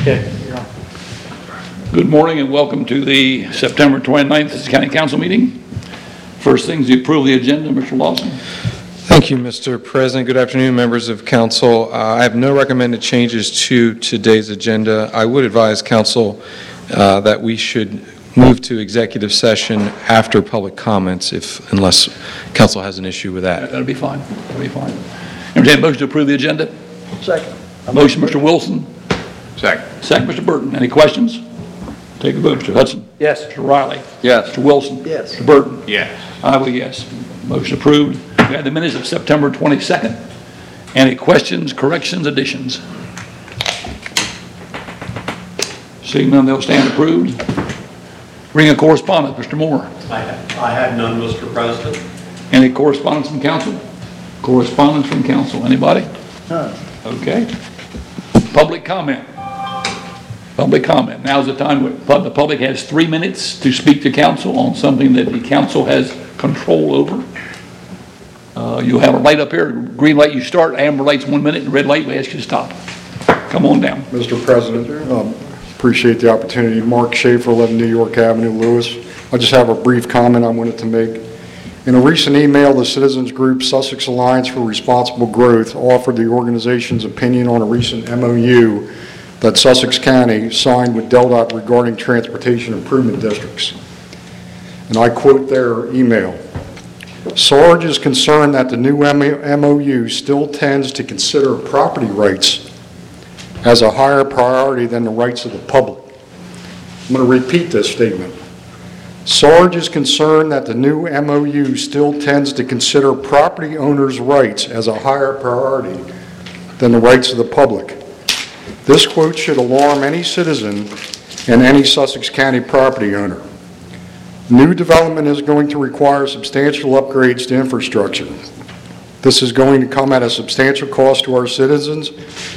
Okay. Good morning and welcome to the September 29th Sussex County Council meeting. First thing is the approval of the agenda. Mr. Lawson. Thank you, Mr. President. Good afternoon, members of council. I have no recommended changes to today's agenda. I would advise council that we should move to executive session after public comments, unless council has an issue with that. That'll be fine. That'll be fine. Entertained motion to approve the agenda. Second. Motion, Mr. Wilson. Second. Second, Mr. Burton. Any questions? Take a vote. Mr. Hudson. Yes. Mr. Riley. Yes. Mr. Wilson. Yes. Mr. Burton. Yes. I vote yes. Motion approved. We have the minutes of September 22nd. Any questions, corrections, additions? Seeing none, they'll stand approved. Ring of correspondence, Mr. Moore. I have none, Mr. President. Any correspondence from council? Correspondence from council. Anybody? None. Okay. Public comment. Public comment. Now's the time when the public has 3 minutes to speak to council on something that the council has control over. You'll have a light up here. Green light you start, amber light's 1 minute, and red light we ask you to stop. Come on down. Mr. President, appreciate the opportunity. Mark Schaefer, 11 New York Avenue, Lewis. I just have a brief comment I wanted to make. In a recent email, the citizens group Sussex Alliance for Responsible Growth offered the organization's opinion on a recent MOU that Sussex County signed with DelDOT regarding transportation improvement districts. And I quote their email. SARG is concerned that the new MOU still tends to consider property rights as a higher priority than the rights of the public. I'm going to repeat this statement. SARG is concerned that the new MOU still tends to consider property owners' rights as a higher priority than the rights of the public. This quote should alarm any citizen and any Sussex County property owner. New development is going to require substantial upgrades to infrastructure. This is going to come at a substantial cost to our citizens,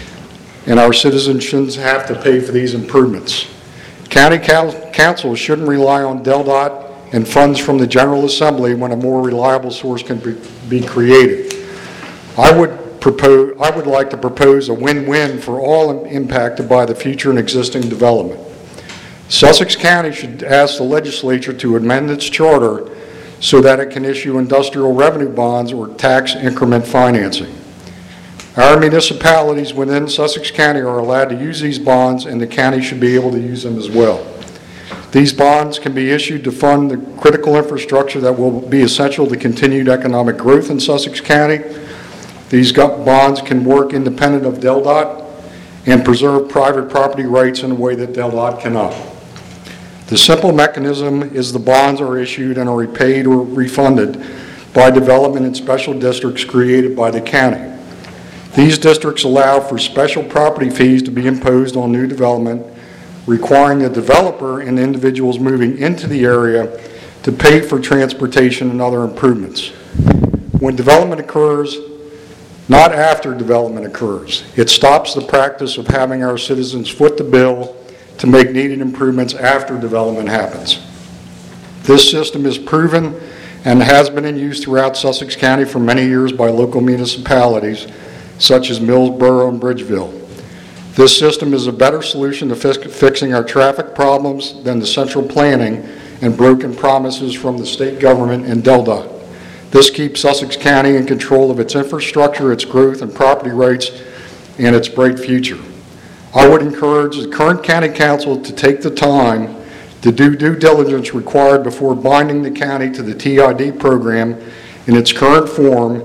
and our citizens shouldn't have to pay for these improvements. County council shouldn't rely on DelDOT and funds from the General Assembly when a more reliable source can be created. I would like to propose a win-win for all impacted by the future and existing development. Sussex County should ask the legislature to amend its charter so that it can issue industrial revenue bonds or tax increment financing. Our municipalities within Sussex County are allowed to use these bonds, and the county should be able to use them as well. These bonds can be issued to fund the critical infrastructure that will be essential to continued economic growth in Sussex County. These bonds can work independent of DelDOT and preserve private property rights in a way that DelDOT cannot. The simple mechanism is the bonds are issued and are repaid or refunded by development in special districts created by the county. These districts allow for special property fees to be imposed on new development, requiring the developer and individuals moving into the area to pay for transportation and other improvements. When development occurs, not after development occurs, it stops the practice of having our citizens foot the bill to make needed improvements after development happens. This system is proven and has been in use throughout Sussex County for many years by local municipalities such as Millsboro and Bridgeville. This system is a better solution to fixing our traffic problems than the central planning and broken promises from the state government and DelDOT. This keeps Sussex County in control of its infrastructure, its growth and property rights, and its bright future. I would encourage the current county council to take the time to do due diligence required before binding the county to the TID program in its current form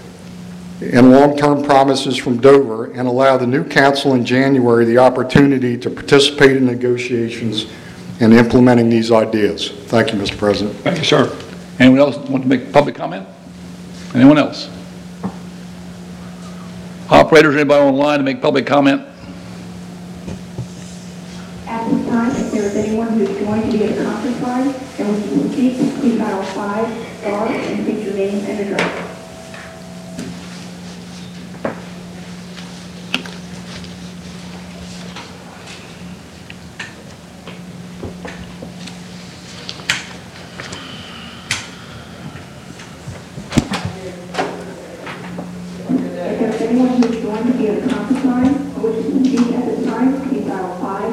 and long-term promises from Dover, and allow the new council in January the opportunity to participate in negotiations and implementing these ideas. Thank you, Mr. President. Thank you, sir. Anyone else want to make public comment? Anyone else? Operators, anybody online to make public comment? At this time, if there is anyone who is going to be at the conference line and wishes to speak, please dial 5 star and state your name and address. If there is anyone who is going to be at the conference line and wishes to speak at this time, please dial 5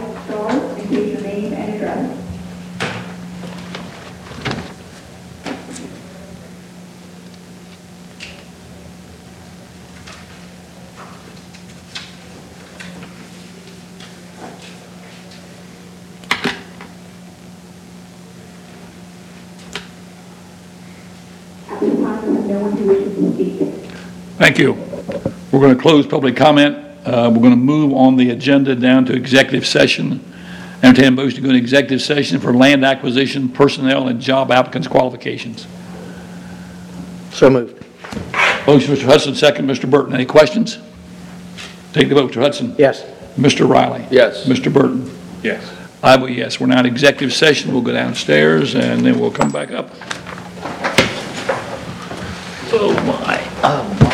this time, we have no one who wishes to speak. Thank you. We're going to close public comment. We're going to move on the agenda down to executive session. Entertain a motion to go into executive session for land acquisition, personnel, and job applicants' qualifications. So moved. Motion, Mr. Hudson, second, Mr. Burton. Any questions? Take the vote, Mr. Hudson. Yes. Mr. Riley. Yes. Mr. Burton. Yes. I vote yes. We're now in executive session. We'll go downstairs and then we'll come back up. Oh, my.